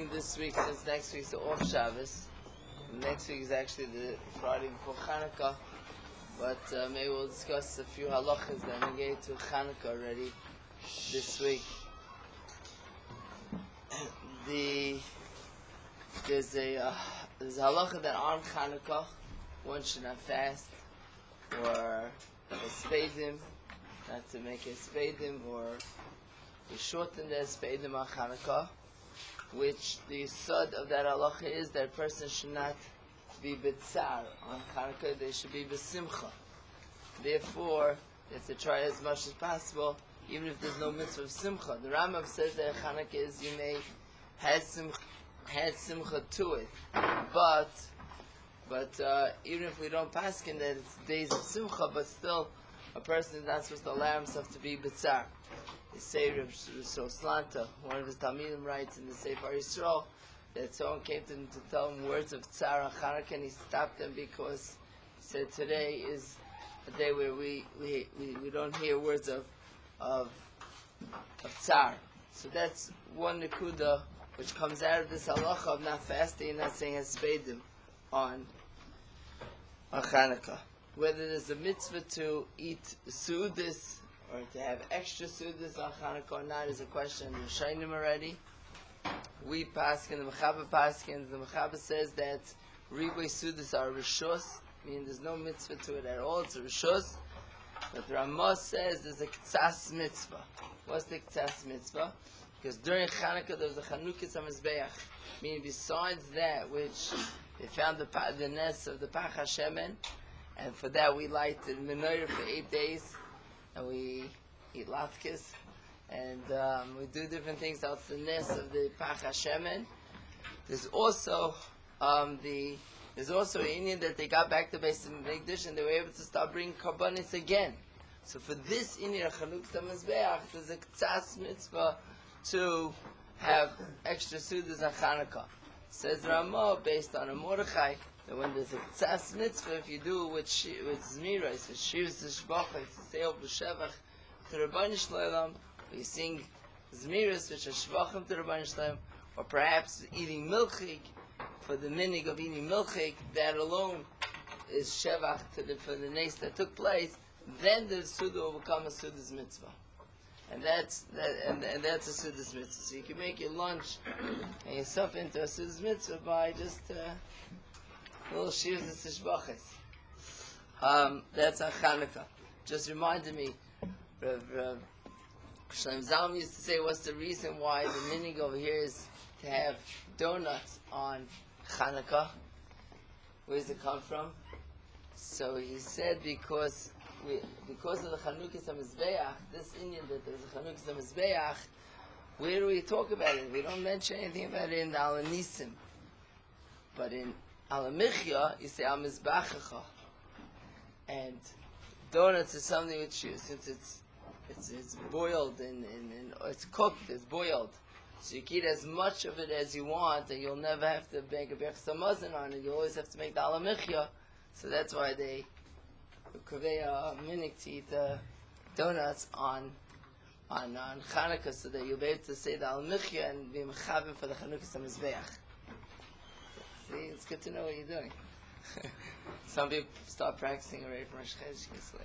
continuing this week since next week's the off Shabbos. Next week is actually the Friday before Hanukkah, but maybe we'll discuss a few halachas that we gave to Hanukkah already this week. There's a halacha that on Hanukkah one should not fast or a spadim, not to make a spadim or to shorten the spadim on Hanukkah, which the yesod of that halacha is that a person should not be b'tzar on Hanukkah, they should be b'simcha. Therefore, they have to try as much as possible, even if there's no mitzvah of simcha. The Rambam says that Hanukkah is, you may add simcha to it, but even if we don't paskin that it's days of simcha, but still a person is not supposed to allow himself to be b'tzar. The Sefer Rav Slanta, one of his Talmidim, writes in the Sefer Yisrael that someone came to him to tell him words of tzar on Hanukkah, and he stopped them because he said today is a day where we don't hear words of tzar. So that's one nekuda which comes out of this halacha of not fasting and not saying haspedim on Hanukkah. Whether there's a mitzvah to eat sudas or to have extra sudas on Hanukkah or not is a question of Shainim already. We paskin, the Mechaber paskins, the Mechaber says that Ribui sudas are rishos, meaning there's no mitzvah to it at all, it's a rishos. But the Ramah says there's a ktsas mitzvah. What's the ktsas mitzvah? Because during Hanukkah there was a Chanukas HaMizbeach, meaning besides that which they found the nest of the Pach HaShemen, and for that we light the menorah for 8 days, and we eat latkes, and we do different things out the nest of the Pach HaShemen. There's also there's also an Indian that they got back to Beis Hamikdash and they were able to start bringing karbanis again. So for this Indian Chanukah Mizbeach, there's a ktsas mitzvah to have extra sudas on Hanukkah. Says Ramah, based on a Mordechai, that when there's a ktsas mitzvah, if you do it with zmiros, with shirs shvachos, say over shevach to Rabban Shloim, or you sing zmiros which are shvachim to Rabban Shloim, or perhaps eating milchik for the minig of eating milchik, that alone is shevach for the nes that took place. Then the suda will become a suda's mitzvah, and that's a suda's mitzvah. So you can make your lunch and yourself into a suda's mitzvah by just little shirs and tishbachas. That's on Hanukkah. Just reminded me, Rav Shlomo Zalman used to say, what's the reason why the minig over here is to have donuts on Hanukkah? Where does it come from? So he said because of the Chanukas HaMizbeach, this Indian that there's a Chanukas HaMizbeach, where do we talk about it? We don't mention anything about it in the Al Nisim. But in Al Michya, you say Al Mizbachacha. And donuts is something which you, since it's boiled and it's cooked, it's boiled. So you can eat as much of it as you want, and you'll never have to make a Berch Samazon on it. You always have to make the Al Michya. So that's why they Kaveh minik to eat donuts on Hanukkah, so that you'll be able to say the Al Michya and be mechavim for the Chanukas HaMizbeach. See, it's good to know what you're doing. Some people start practicing already from Rosh Chodesh.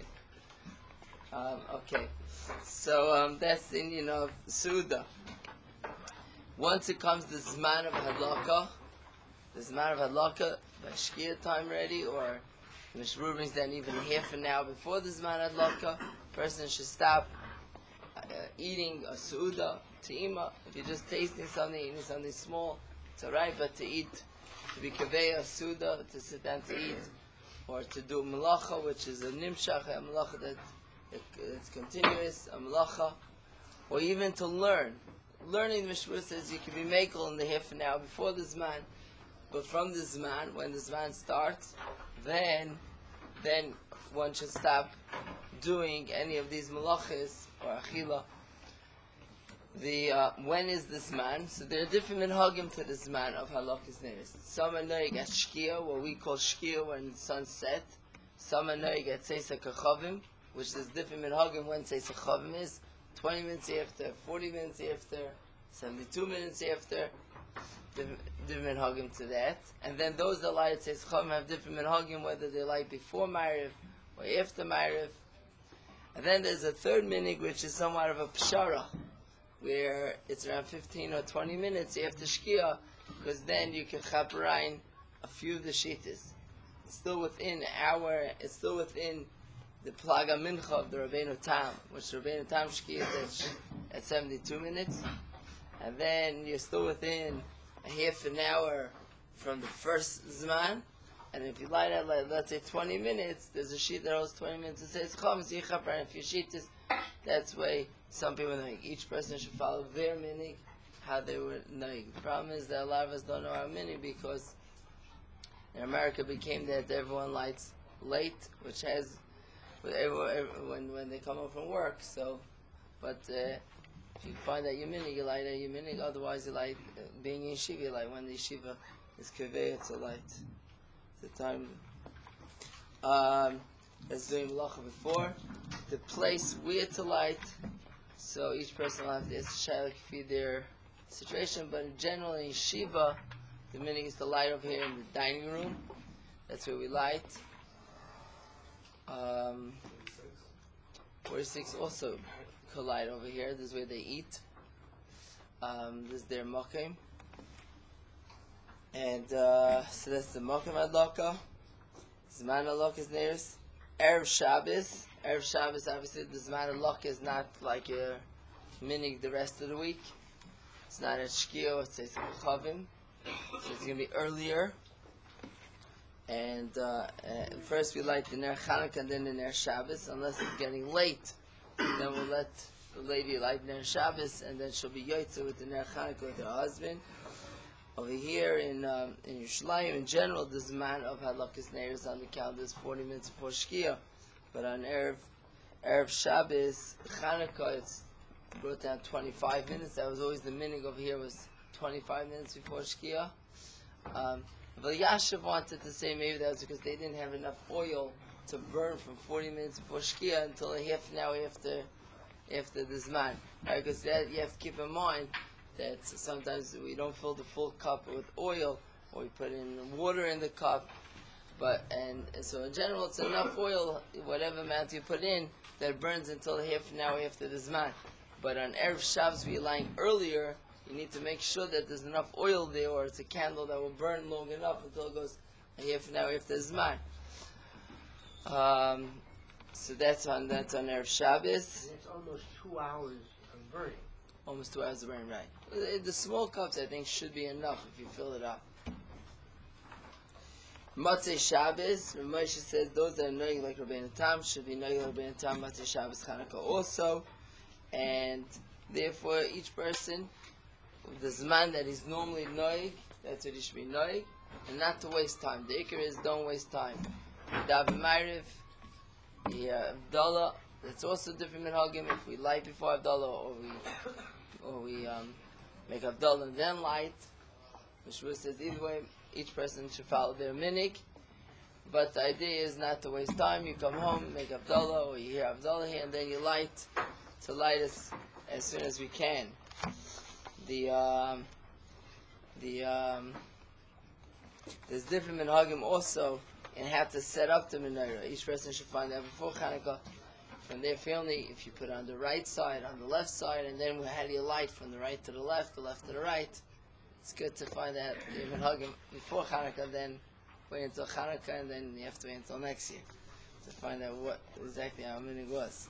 Okay, so that's the Indian of Suda. Once it comes the Zman of Hadlaka, by Shkia time ready, or Mishmur brings down even half an hour before the Zman Hadlaka, person should stop eating a Suda, Te'ima. If you're just tasting something, eating something small, it's alright, but to be Kaveh a Suda, to sit down to eat, or to do Malacha, which is a Nimshach, a Malacha that's continuous, a Malacha, or even to learn. Learning, the Mishmur says you can be makel in the half an hour before the Zman, but from the Zman, when the Zman starts, then one should stop doing any of these malachas or achila. When is the Zman? So there are different minhagim to the Zman of halachas neres. Some are noig at shkia, what we call shkia when the sun set. Some are noig at seisa kachavim, which is different minhagim when seisa kachavim is. 20 minutes after, 40 minutes after, 72 minutes after. different minhagim to that. And then those that light says Chum have different minhagim, whether they light before Ma'ariv or after Ma'ariv. And then there's a third minig, which is somewhat of a pshara, where it's around 15 or 20 minutes after Shkia, because then you can chaperein a few of the shittas. It's still within the Plaga Mincha of the Rabbeinu Tam, which Rabbeinu Tam Shkia is at 72 minutes. And then you're still within a half an hour from the first Zman. And if you light out, like, let's say 20 minutes, there's a sheet that holds 20 minutes. It says, Chom, Zichapra, and if your sheet is, that's why some people think each person should follow their minig, how they were knowing. The problem is that a lot of us don't know our minig because in America became that everyone lights late, which has, when they come home from work, so, but if you find out your minig, you light out your minig, otherwise you light, being in yeshiva, you light when the yeshiva is kaveh, it's a light. The time as doing malacha before, the place where to light. So each person will have to ask the shaykh for their situation, but in general in yeshiva, the minig is to light over here in the dining room. That's where we light. 46 also could light over here. This is where they eat. This is their makim. And so that's the Mokim Adlaka. Zman Adlaka is nearest. Erev Shabbos. Erev Shabbos, obviously, the Zman Adlaka is not like a minig the rest of the week. It's not at Shkio, it's a Chavim. So it's going to be earlier. And first we light the Ner Chanukah and then the Ner Shabbos, unless it's getting late. Then we'll let the lady light Ner Shabbos, and then she'll be Yotze with the Ner Chanukah with her husband. Over here in Yerushalayim, in general, the Zman of Hadlakas Neiros on the calendar is 40 minutes before Shkia. But on Erev Shabbos, Chanukah, it's brought down 25 minutes. That was always the minig over here, was 25 minutes before Shkia. But Yashav wanted to say maybe that was because they didn't have enough oil to burn from 40 minutes before Shkia until a half an hour after the Zman. Right, because that you have to keep in mind that sometimes we don't fill the full cup with oil, or we put in water in the cup. And so in general, it's enough oil, whatever amount you put in, that burns until half an hour after the Zman. But on Erev Shabbos, when you're lying earlier, you need to make sure that there's enough oil there, or it's a candle that will burn long enough until it goes a half an hour after the Zman. So that's on Erev Shabbos. And it's almost 2 hours of burning. Almost 2 hours of burning, right. The small cups, I think, should be enough if you fill it up. Matzei Shabbos, Moshe says those that are knowing like Rabbeinu Tam should be knowing like Rabbeinu Tam, Matzei Shabbos, Chanukah also. And therefore, each person, the Zman that he's normally knowing, that's what he should be knowing, and not to waste time. The Iker is don't waste time. Daven Ma'ariv, Abdullah, that's also different minhagim. If we light before Abdullah, or we make Abdullah and then light, the Shua says either way, each person should follow their minig. But the idea is not to waste time. You come home, make Abdullah, or you hear Abdullah here, and then you light to light us as soon as we can. There's different minhagim also in how to set up the menorah. Each person should find out before Chanukah from their family, if you put it on the right side, on the left side, and then how do you light from the right to the left to the right. It's good to find out the minhagim before Chanukah, then wait until Chanukah, and then you have to wait until next year to find out what exactly our minhag was.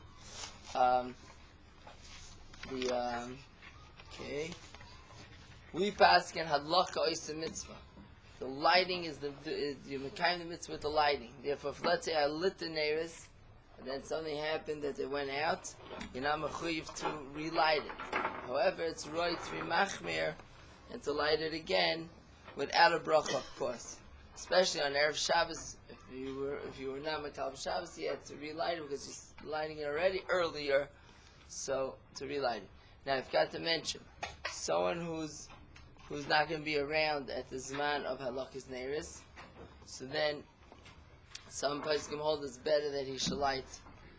Okay. We paskin hadlaka oisa mitzvah. The lighting is you mekayim the mitzvah with the lighting. Therefore, if let's say I lit the neiros, and then something happened that they went out, you're not mechuyev to relight it. However, it's right to be machmir and to light it again without a bracha, of course. Especially on Erev Shabbos, if you were not Matal Shabbos, you had to relight it because you're lighting it already earlier, so to relight it. Now, I've got to mention, someone who's not going to be around at the Zman of Halakas Neiros, so then some poskim hold it's better that he should light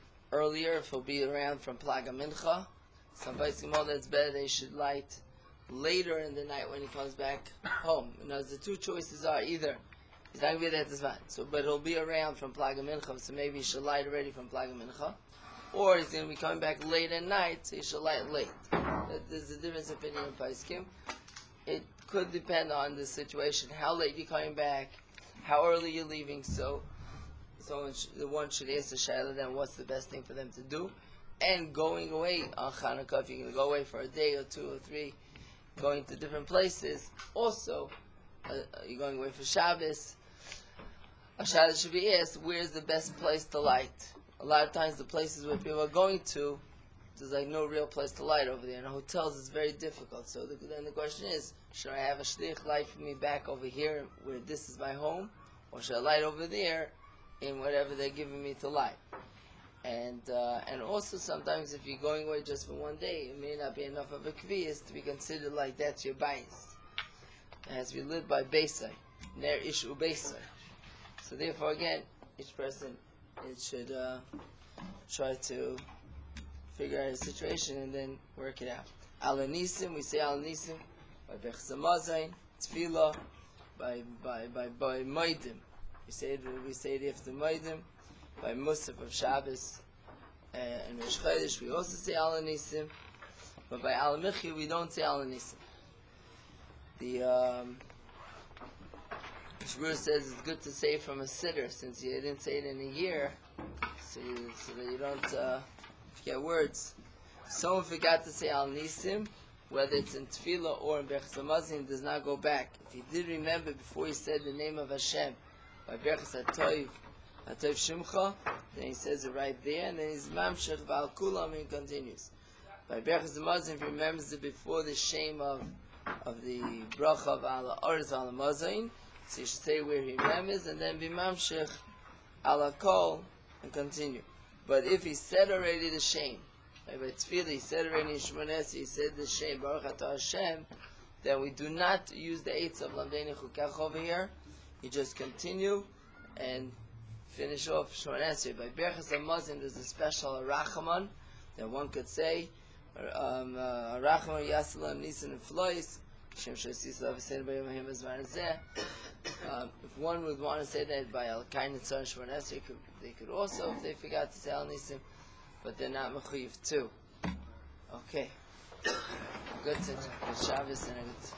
earlier if he'll be around from Plaga Mincha. Some poskim hold it's better that he should light later in the night when he comes back home. The two choices are either he's not going to be there at this time, but he'll be around from Plaga Mincha, so maybe he should light already from Plaga Mincha, or he's going to be coming back late at night, so he should light late. There's a difference of opinion in Paiskim. It could depend on the situation, how late you're coming back, how early you're leaving, so the one should ask the Shaila then what's the best thing for them to do. And going away on Chanukah, if you're going to go away for a day or 2 or 3, going to different places, also, you're going away for Shabbos, a Shaila should be asked, where's the best place to light? A lot of times the places where people are going to, there's like no real place to light over there. In hotels it's very difficult. So then the question is, should I have a shliach light for me back over here where this is my home? Or should I light over there in whatever they're giving me to light? And also sometimes if you're going away just for one day, it may not be enough of a kviyas to be considered like that's your bayis. It has to be lit by Beisai. Ner ishu Beisai. So therefore again, each person should try to figure out a situation and then work it out. Al Nisim, we say Al Nisim by Bechzamazain, Tefillah, by Moedim. We say it after Moedim, by Musaf of Shabbos and Rosh Chodesh. We also say Al Nisim, but by Al Michi we don't say Al Nisim. The Shmuel says it's good to say from a sitter since you didn't say it in a year, so that you don't forget words. Someone forgot to say Al Nisim, whether it's in Tefillah or in Berchas Hamazon, does not go back. If he did remember before he said the name of Hashem by Berchas HaTov Shimcha, then he says it right there, and then he's Mamshech V'al Kulam and continues. By Berchas Hamazon, if he remembers it before the shame of the bracha of Al Arz Al Hamazon, so you should say where he remembers, and then be Mamshech Al Kol and continue. But if he said already the shame, like by Tefillah he said already in Shmoneh Esrei, he said the shame, Baruch Atah Hashem, then we do not use the eights of Lamdeinu Chukach over here. You just continue and finish off Shmoneh Esrei. By Berchas Hamazon there's a special Rachamon that one could say, Rachamon Yasilam Nisan and Flois, Shem Shosisa V'Sein Bayom Him Azman Zeh. If one would want to say that by Al Kain Tzar and Shmoneh Esrei, they could also, if they forgot to say Al Nisim, but they're not mechuyev too. Okay. Good Shabbos and a good